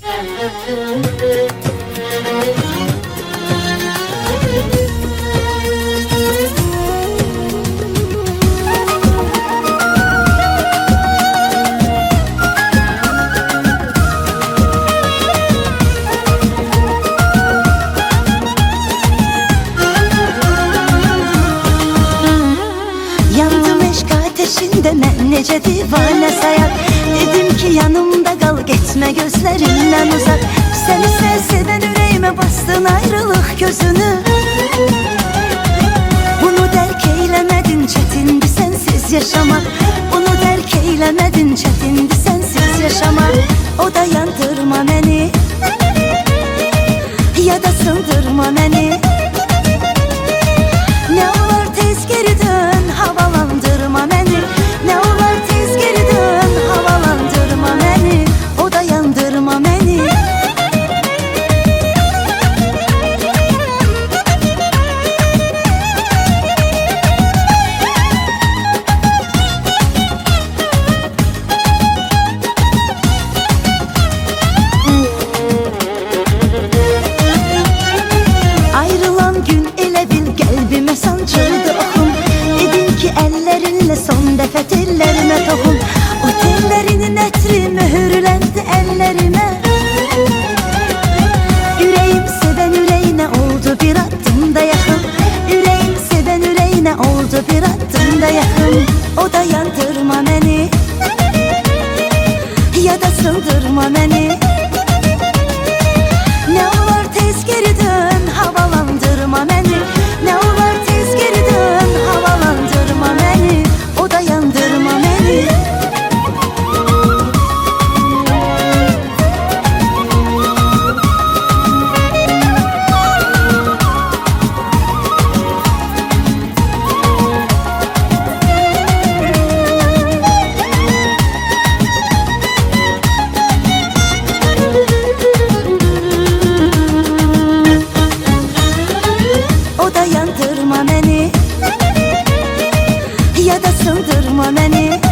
Yandım eşk ateşinde mən necə divanə sayaq. Dedim ki yanımda qal, getmə gözlərimdən uzaq. Səni sevən ürəyimə bastın ayrılıq gözünü. Bunu dərk eyləmədin, çətindir sənsiz yaşamaq. Bunu dərk eyləmədin, çətindir sənsiz yaşamaq. O da yandırma məni, ya da sındırma məni. Ne olar tez geri dön, havalandırma məni. Ne olar tez geri dön, havalandırma məni. O da yandırma məni. Ayrılan gün elə bil qəlbimə sancıldı oxum. Dedin ki əllərinlə son dəfə tellərimə toxun. O tellərinin ətri mühürləndi əllərimə. Ürəyim sevən ürəyinə oldu bir addımda yaxın. Ürəyim sevən ürəyinə oldu bir addımda yaxın. O da yandırma məni, ya da sındırma məni. Ne olar tez geri dön, havalandırma məni. Ne olar tez geri dön, havalandırma məni. O da yandırma məni. O da yandırma məni, ya da sındırma məni.